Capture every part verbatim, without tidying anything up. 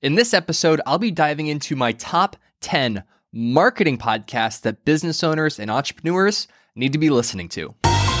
In this episode, I'll be diving into my top ten marketing podcasts that business owners and entrepreneurs need to be listening to.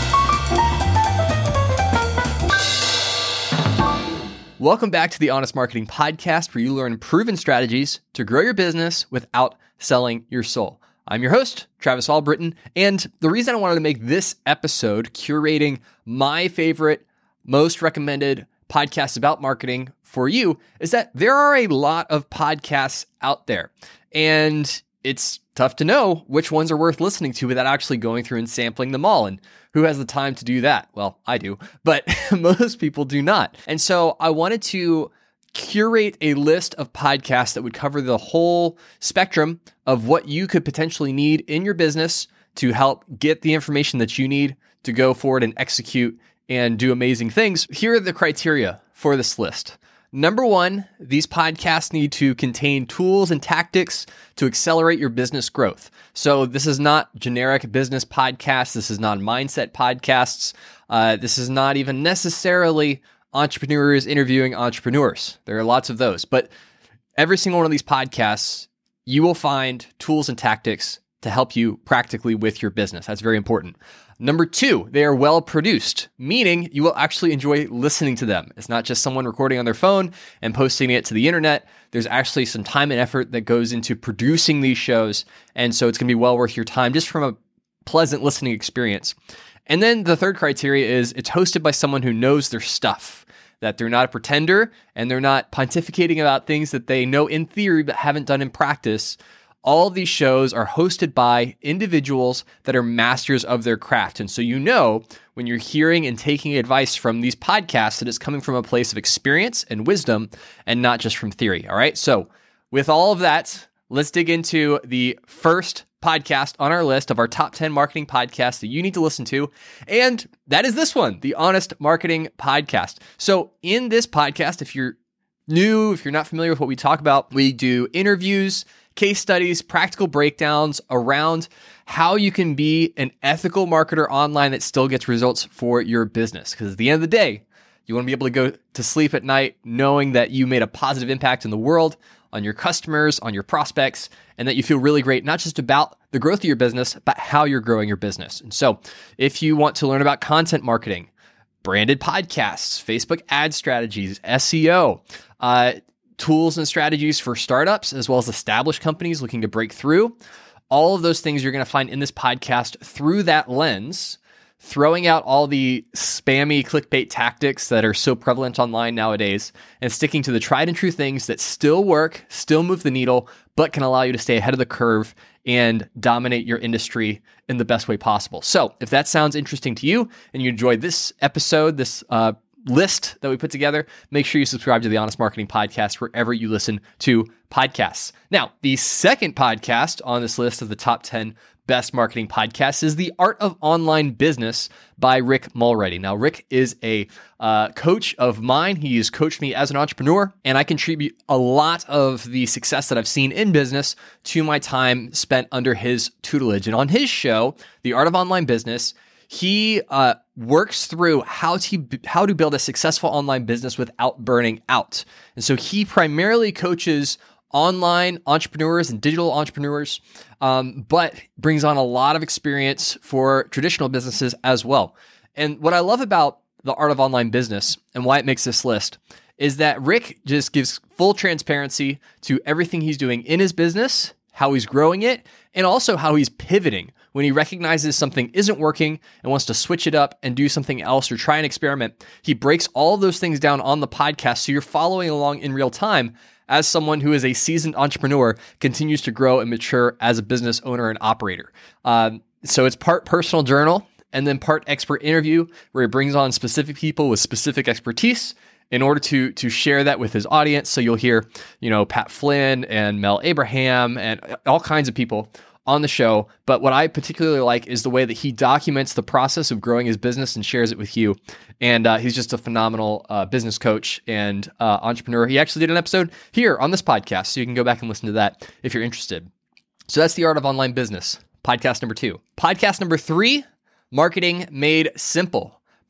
Welcome back to the Honest Marketing Podcast, where you learn proven strategies to grow your business without selling your soul. I'm your host, Travis Albritton, and the reason I wanted to make this episode curating my favorite, most recommended podcasts about marketing for you is that there are a lot of podcasts out there, and it's tough to know which ones are worth listening to without actually going through and sampling them all. And who has the time to do that? Well, I do, but most people do not. And so I wanted to curate a list of podcasts that would cover the whole spectrum of what you could potentially need in your business to help get the information that you need to go forward and execute and do amazing things. Here are the criteria for this list. Number one, these podcasts need to contain tools and tactics to accelerate your business growth. So this is not generic business podcasts. This is not mindset podcasts. Uh, this is not even necessarily entrepreneurs interviewing entrepreneurs. There are lots of those, but every single one of these podcasts, you will find tools and tactics to help you practically with your business. That's very important. Number two, they are well produced, meaning you will actually enjoy listening to them. It's not just someone recording on their phone and posting it to the internet. There's actually some time and effort that goes into producing these shows. And so it's going to be well worth your time just from a pleasant listening experience. And then the third criteria is it's hosted by someone who knows their stuff, that they're not a pretender and they're not pontificating about things that they know in theory but haven't done in practice. All of these shows are hosted by individuals that are masters of their craft. And so you know when you're hearing and taking advice from these podcasts that it's coming from a place of experience and wisdom and not just from theory. All right. So with all of that, let's dig into the first podcast on our list of our top ten marketing podcasts that you need to listen to. And that is this one, the Honest Marketing Podcast. So in this podcast, if you're new, if you're not familiar with what we talk about, we do interviews, case studies, practical breakdowns around how you can be an ethical marketer online that still gets results for your business. Because at the end of the day, you want to be able to go to sleep at night knowing that you made a positive impact in the world, on your customers, on your prospects, and that you feel really great, not just about the growth of your business, but how you're growing your business. And so if you want to learn about content marketing, branded podcasts, Facebook ad strategies, S E O, uh, tools and strategies for startups, as well as established companies looking to break through, all of those things you're going to find in this podcast through that lens, throwing out all the spammy clickbait tactics that are so prevalent online nowadays and sticking to the tried and true things that still work, still move the needle, but can allow you to stay ahead of the curve and dominate your industry in the best way possible. So if that sounds interesting to you and you enjoyed this episode, this uh, list that we put together, make sure you subscribe to the Honest Marketing Podcast wherever you listen to podcasts. Now, the second podcast on this list of the top ten best marketing podcasts is The Art of Online Business by Rick Mulready. Now, Rick is a uh, coach of mine. He has coached me as an entrepreneur, and I contribute a lot of the success that I've seen in business to my time spent under his tutelage. And on his show, The Art of Online Business, he uh, works through how to how to build a successful online business without burning out. And so he primarily coaches online entrepreneurs and digital entrepreneurs, um, but brings on a lot of experience for traditional businesses as well. And what I love about The Art of Online Business and why it makes this list is that Rick just gives full transparency to everything he's doing in his business, how he's growing it, and also how he's pivoting when he recognizes something isn't working and wants to switch it up and do something else or try an experiment. He breaks all of those things down on the podcast so you're following along in real time as someone who is a seasoned entrepreneur continues to grow and mature as a business owner and operator. Um, so it's part personal journal and then part expert interview where he brings on specific people with specific expertise in order to to share that with his audience. So you'll hear, you know, Pat Flynn and Mel Abraham and all kinds of people on the show. But what I particularly like is the way that he documents the process of growing his business and shares it with you. And uh, he's just a phenomenal uh, business coach and uh, entrepreneur. He actually did an episode here on this podcast, so you can go back and listen to that if you're interested. So that's The Art of Online Business, podcast number two. Podcast number three, Marketing Made Simple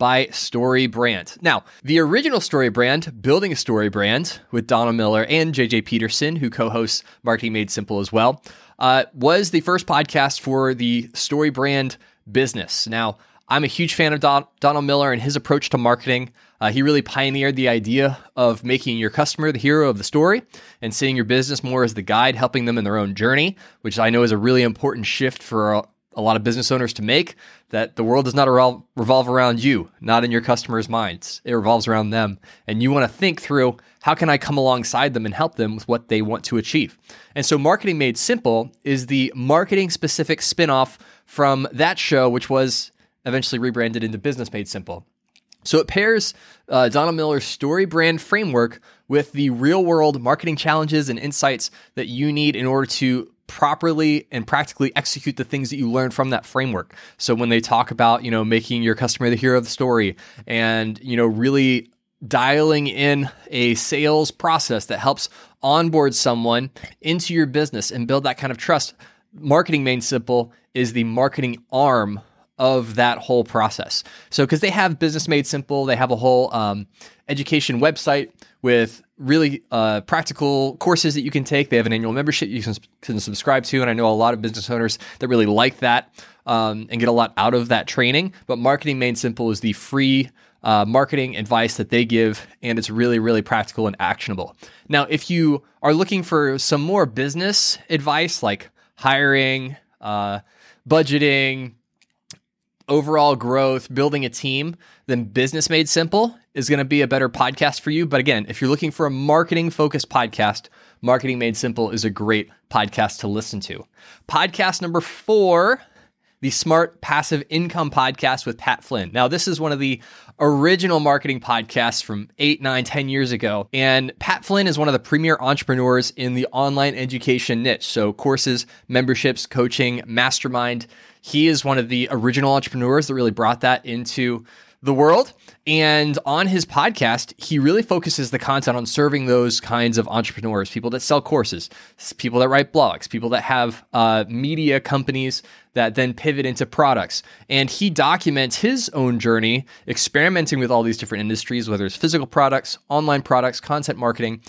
by StoryBrand. Now, the original StoryBrand, Building a Story Brand with Donald Miller and J J Peterson, who co-hosts Marketing Made Simple as well, uh, was the first podcast for the StoryBrand business. Now, I'm a huge fan of Don- Donald Miller and his approach to marketing. Uh, he really pioneered the idea of making your customer the hero of the story and seeing your business more as the guide, helping them in their own journey, which I know is a really important shift for a, a lot of business owners to make, that the world does not revol- revolve around you, not in your customers' minds. It revolves around them. And you want to think through, how can I come alongside them and help them with what they want to achieve? And so Marketing Made Simple is the marketing-specific spinoff from that show, which was eventually rebranded into Business Made Simple. So it pairs uh, Donald Miller's StoryBrand framework with the real-world marketing challenges and insights that you need in order to properly and practically execute the things that you learned from that framework. So when they talk about, you know, making your customer the hero of the story and, you know, really dialing in a sales process that helps onboard someone into your business and build that kind of trust, Marketing Made Simple is the marketing arm of that whole process. So because they have Business Made Simple, they have a whole um, education website with really uh, practical courses that you can take. They have an annual membership you can, can subscribe to, and I know a lot of business owners that really like that um, and get a lot out of that training. But Marketing Made Simple is the free uh, marketing advice that they give, and it's really, really practical and actionable. Now, if you are looking for some more business advice like hiring, uh, budgeting, overall growth, building a team, then Business Made Simple is going to be a better podcast for you. But again, if you're looking for a marketing-focused podcast, Marketing Made Simple is a great podcast to listen to. Podcast number four, the Smart Passive Income Podcast with Pat Flynn. Now, this is one of the original marketing podcasts from eight, nine, ten years ago. And Pat Flynn is one of the premier entrepreneurs in the online education niche. So courses, memberships, coaching, mastermind. He is one of the original entrepreneurs that really brought that into the world. And on his podcast, he really focuses the content on serving those kinds of entrepreneurs, people that sell courses, people that write blogs, people that have uh, media companies that then pivot into products. And he documents his own journey, experimenting with all these different industries, whether it's physical products, online products, content marketing,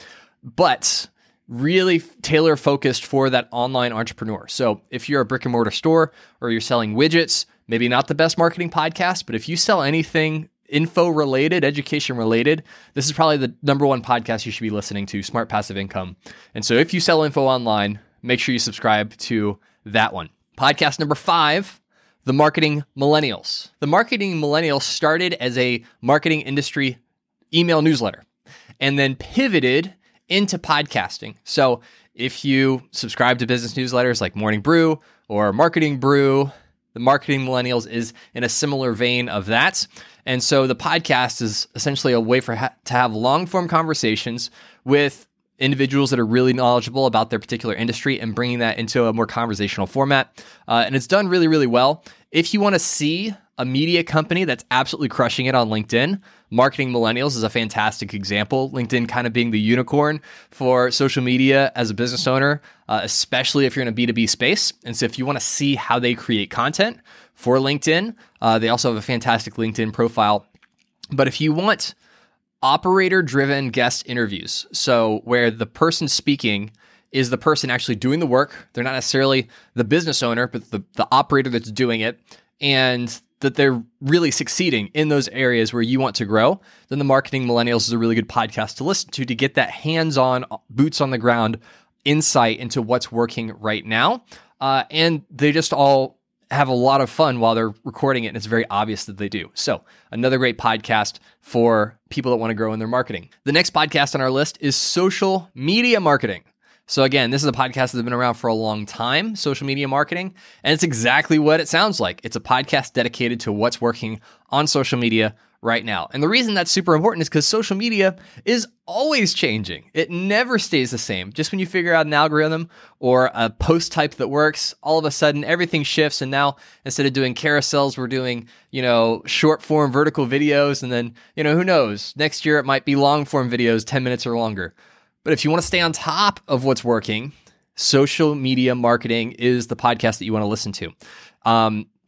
but really tailor focused for that online entrepreneur. So if you're a brick and mortar store or you're selling widgets, maybe not the best marketing podcast, but if you sell anything info related, education related, this is probably the number one podcast you should be listening to, Smart Passive Income. And so if you sell info online, make sure you subscribe to that one. Podcast number five, The Marketing Millennials. The Marketing Millennials started as a marketing industry email newsletter and then pivoted into podcasting. So if you subscribe to business newsletters like Morning Brew or Marketing Brew, the Marketing Millennials is in a similar vein of that. And so the podcast is essentially a way for ha- to have long-form conversations with individuals that are really knowledgeable about their particular industry and bringing that into a more conversational format. Uh, and it's done really, really well. If you want to see a media company that's absolutely crushing it on LinkedIn, Marketing Millennials is a fantastic example. LinkedIn kind of being the unicorn for social media as a business owner, uh, especially if you're in a B two B space. And so if you want to see how they create content for LinkedIn, uh, they also have a fantastic LinkedIn profile. But if you want operator-driven guest interviews, so where the person speaking is the person actually doing the work, they're not necessarily the business owner, but the, the operator that's doing it, and that they're really succeeding in those areas where you want to grow, then the Marketing Millennials is a really good podcast to listen to to get that hands-on, boots on the ground insight into what's working right now. Uh, and they just all have a lot of fun while they're recording it, and it's very obvious that they do. So another great podcast for people that want to grow in their marketing. The next podcast on our list is Social Media Marketing. So again, this is a podcast that's been around for a long time, social media marketing, and it's exactly what it sounds like. It's a podcast dedicated to what's working on social media right now. And the reason that's super important is because social media is always changing. It never stays the same. Just when you figure out an algorithm or a post type that works, all of a sudden everything shifts. And now instead of doing carousels, we're doing, you know, short form vertical videos. And then, you know, who knows? Next year it might be long form videos, ten minutes or longer. But if you want to stay on top of what's working, Social Media Marketing is the podcast that you want to listen to. Um,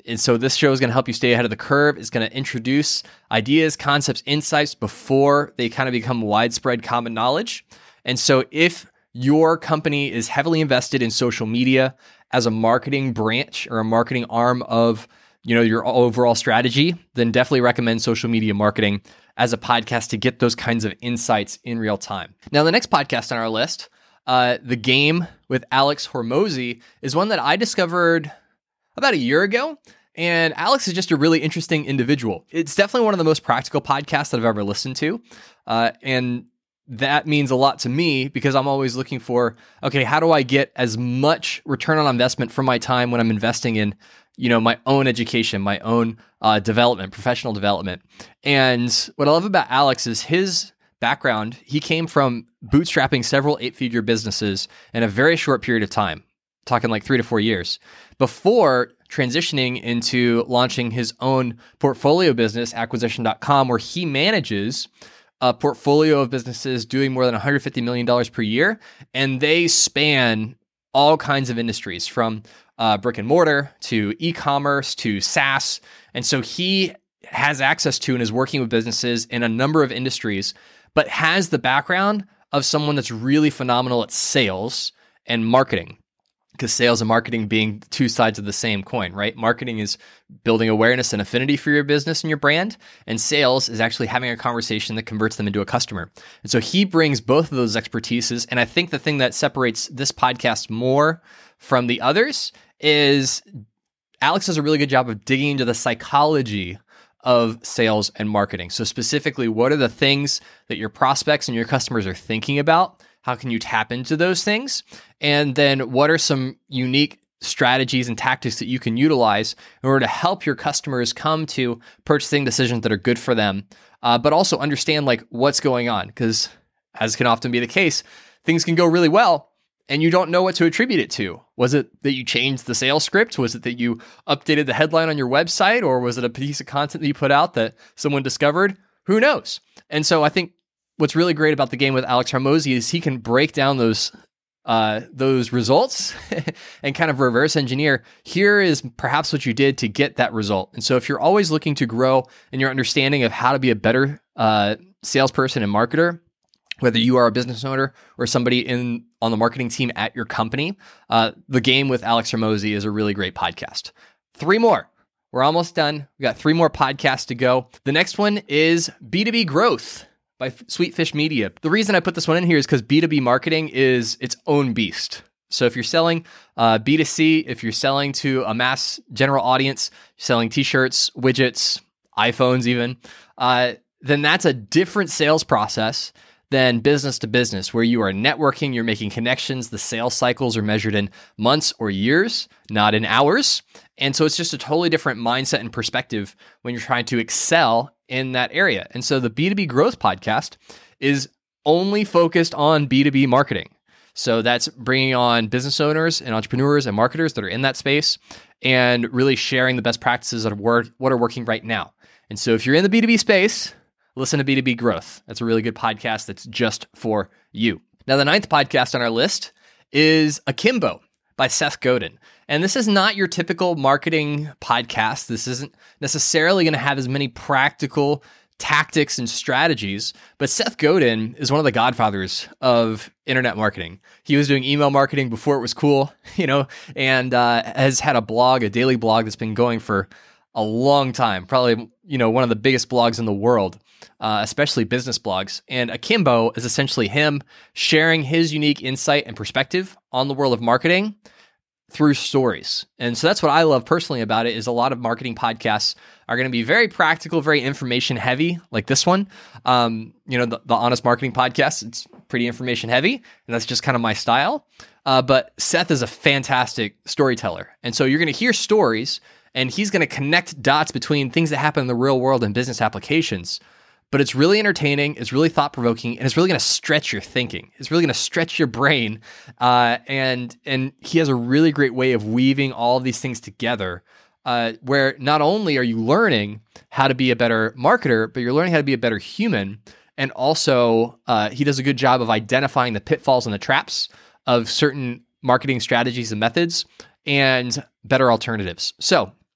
And so this show is going to help you stay ahead of the curve. It's going to introduce ideas, concepts, insights before they kind of become widespread common knowledge. And so if your company is heavily invested in social media as a marketing branch or a marketing arm of, you know, your overall strategy, then definitely recommend Social Media Marketing as a podcast to get those kinds of insights in real time. Now, the next podcast on our list, uh, The Game with Alex Hormozi, is one that I discovered about a year ago. And Alex is just a really interesting individual. It's definitely one of the most practical podcasts that I've ever listened to. Uh, and that means a lot to me because I'm always looking for, okay, how do I get as much return on investment from my time when I'm investing in, you know, my own education, my own uh, development, professional development. And what I love about Alex is his background. He came from bootstrapping several eight-figure businesses in a very short period of time, talking like three to four years, before transitioning into launching his own portfolio business, acquisition dot com, where he manages a portfolio of businesses doing more than one hundred fifty million dollars per year. And they span all kinds of industries from uh, brick and mortar to e-commerce to SaaS. And so he has access to and is working with businesses in a number of industries, but has the background of someone that's really phenomenal at sales and marketing. Because sales and marketing being two sides of the same coin, right? Marketing is building awareness and affinity for your business and your brand, and sales is actually having a conversation that converts them into a customer. And so he brings both of those expertises. And I think the thing that separates this podcast more from the others is Alex does a really good job of digging into the psychology of sales and marketing. So specifically, what are the things that your prospects and your customers are thinking about? How can you tap into those things? And then what are some unique strategies and tactics that you can utilize in order to help your customers come to purchasing decisions that are good for them, uh, but also understand like what's going on? Because as can often be the case, things can go really well and you don't know what to attribute it to. Was it that you changed the sales script? Was it that you updated the headline on your website? Or was it a piece of content that you put out that someone discovered? Who knows? And so I think what's really great about The Game with Alex Hormozi is he can break down those uh, those results and kind of reverse engineer. Here is perhaps what you did to get that result. And so if you're always looking to grow in your understanding of how to be a better uh, salesperson and marketer, whether you are a business owner or somebody in on the marketing team at your company, uh, The Game with Alex Hormozi is a really great podcast. Three more. We're almost done. We got three more podcasts to go. The next one is B two B Growth by Sweetfish Media. The reason I put this one in here is because B two B marketing is its own beast. So if you're selling uh, B two C, if you're selling to a mass general audience, selling t-shirts, widgets, iPhones even, uh, then that's a different sales process than business to business, where you are networking, you're making connections. The sales cycles are measured in months or years, not in hours. And so it's just a totally different mindset and perspective when you're trying to excel in that area. And so the B two B Growth podcast is only focused on B two B marketing. So that's bringing on business owners and entrepreneurs and marketers that are in that space and really sharing the best practices that are work, what are working right now. And so if you're in the B two B space, listen to B two B Growth. That's a really good podcast that's just for you. Now, the ninth podcast on our list is Akimbo by Seth Godin. And this is not your typical marketing podcast. This isn't necessarily going to have as many practical tactics and strategies, but Seth Godin is one of the godfathers of internet marketing. He was doing email marketing before it was cool, you know, and uh, has had a blog, a daily blog that's been going for a long time, probably, you know, one of the biggest blogs in the world, uh, especially business blogs. And Akimbo is essentially him sharing his unique insight and perspective on the world of marketing through stories. And so that's what I love personally about it, is a lot of marketing podcasts are going to be very practical, very information heavy, like this one. Um, you know, the, the Honest Marketing Podcast, it's pretty information heavy, and that's just kind of my style. Uh, but Seth is a fantastic storyteller. And so you're going to hear stories, and he's going to connect dots between things that happen in the real world and business applications. But it's really entertaining, it's really thought-provoking, and it's really going to stretch your thinking. It's really going to stretch your brain. Uh, and and he has a really great way of weaving all of these things together, uh, where not only are you learning how to be a better marketer, but you're learning how to be a better human. And also, uh, he does a good job of identifying the pitfalls and the traps of certain marketing strategies and methods and better alternatives. So,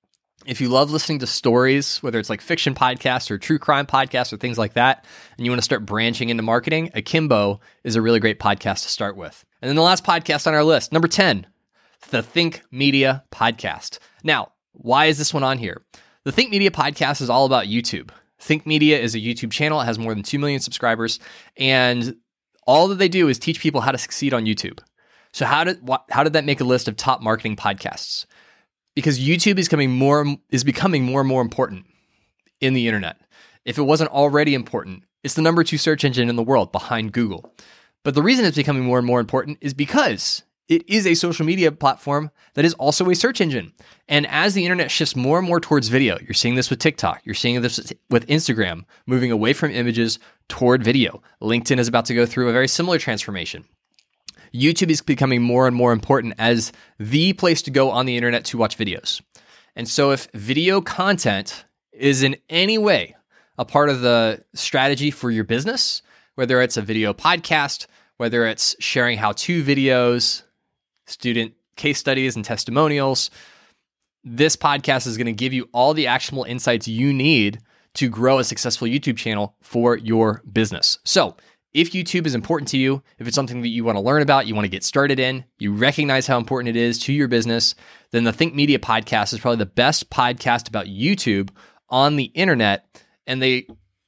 If you love listening to stories, whether it's like fiction podcasts or true crime podcasts or things like that, and you want to start branching into marketing, Akimbo is a really great podcast to start with. And then the last podcast on our list, number ten, the Think Media Podcast. Now, why is this one on here? The Think Media Podcast is all about YouTube. Think Media is a YouTube channel. It has more than two million subscribers. And all that they do is teach people how to succeed on YouTube. So how did wh- how did that make a list of top marketing podcasts? Because YouTube is becoming more is becoming more and more important in the internet. If it wasn't already important, it's the number two search engine in the world behind Google. But the reason it's becoming more and more important is because it is a social media platform that is also a search engine. And as the internet shifts more and more towards video, you're seeing this with TikTok, you're seeing this with Instagram, moving away from images toward video. LinkedIn is about to go through a very similar transformation. YouTube is becoming more and more important as the place to go on the internet to watch videos. And so if video content is in any way a part of the strategy for your business, whether it's a video podcast, whether it's sharing how-to videos, student case studies and testimonials, this podcast is going to give you all the actionable insights you need to grow a successful YouTube channel for your business. So if YouTube is important to you, if it's something that you want to learn about, you want to get started in, you recognize how important it is to your business, then the Think Media Podcast is probably the best podcast about YouTube on the internet. And they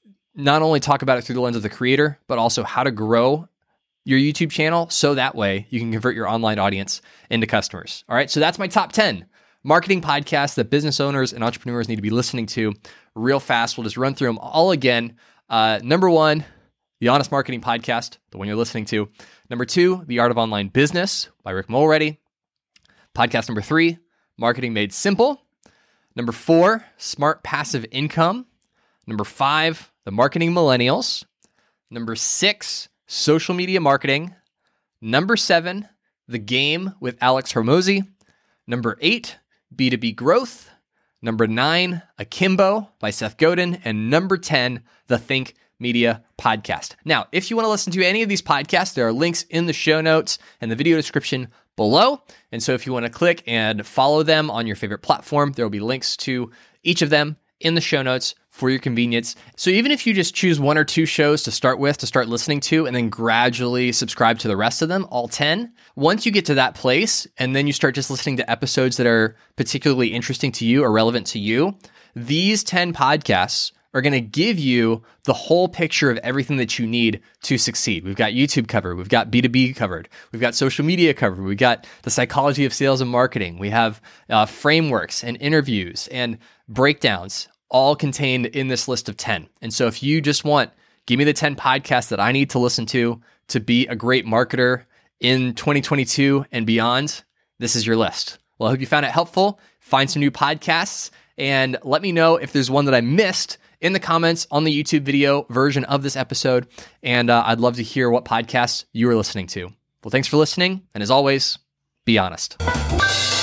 not only talk about it through the lens of the creator, but also how to grow your YouTube channel so that way you can convert your online audience into customers. All right, so that's my top ten marketing podcasts that business owners and entrepreneurs need to be listening to real fast. We'll just run through them all again. Uh, number one, the Honest Marketing Podcast, the one you're listening to. Number two, The Art of Online Business by Rick Mulready. Podcast number three, Marketing Made Simple. Number four, Smart Passive Income. Number five, The Marketing Millennials. Number six, Social Media Marketing. Number seven, The Game with Alex Hormozi. Number eight, B two B Growth. Number nine, Akimbo by Seth Godin. And number ten, The Think Media Podcast. Now, if you want to listen to any of these podcasts, there are links in the show notes and the video description below. And so if you want to click and follow them on your favorite platform, there will be links to each of them in the show notes for your convenience. So even if you just choose one or two shows to start with, to start listening to, and then gradually subscribe to the rest of them, all ten, once you get to that place, and then you start just listening to episodes that are particularly interesting to you or relevant to you, these ten podcasts are going to give you the whole picture of everything that you need to succeed. We've got YouTube covered. We've got B two B covered. We've got social media covered. We've got the psychology of sales and marketing. We have uh, frameworks and interviews and breakdowns all contained in this list of ten. And so if you just want, give me the ten podcasts that I need to listen to to be a great marketer in twenty twenty-two and beyond, this is your list. Well, I hope you found it helpful. Find some new podcasts and let me know if there's one that I missed in the comments on the YouTube video version of this episode. And uh, I'd love to hear what podcasts you are listening to. Well, thanks for listening. And as always, be honest.